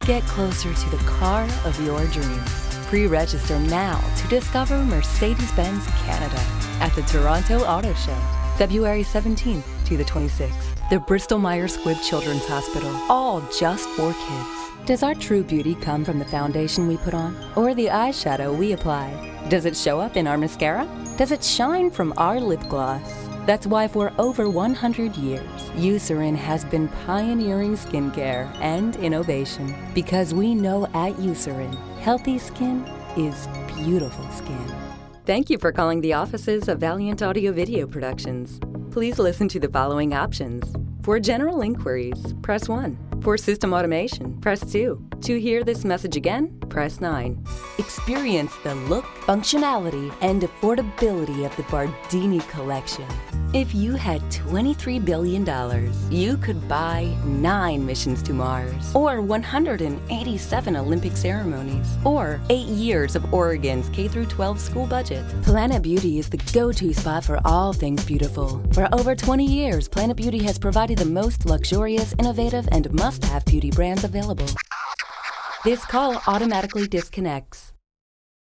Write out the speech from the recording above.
Get closer to the car of your dreams. Pre-register now to discover Mercedes-Benz Canada at the Toronto Auto Show, February 17th to the 26th. The Bristol Myers Squibb Children's Hospital, all just for kids. Does our true beauty come from the foundation we put on or the eyeshadow we apply? Does it show up in our mascara? Does it shine from our lip gloss? That's why for over 100 years, Eucerin has been pioneering skincare and innovation. Because we know at Eucerin, healthy skin is beautiful skin. Thank you for calling the offices of Valiant Audio Video Productions. Please listen to the following options. For general inquiries, press 1. For system automation, press 2. To hear this message again, press 9. Experience the look, functionality, and affordability of the Bardini collection. If you had $23 billion, you could buy 9 missions to Mars, or 187 Olympic ceremonies, or 8 years of Oregon's K-12 school budget. Planet Beauty is the go-to spot for all things beautiful. For over 20 years, Planet Beauty has provided the most luxurious, innovative, and must-have beauty brands available. This call automatically disconnects.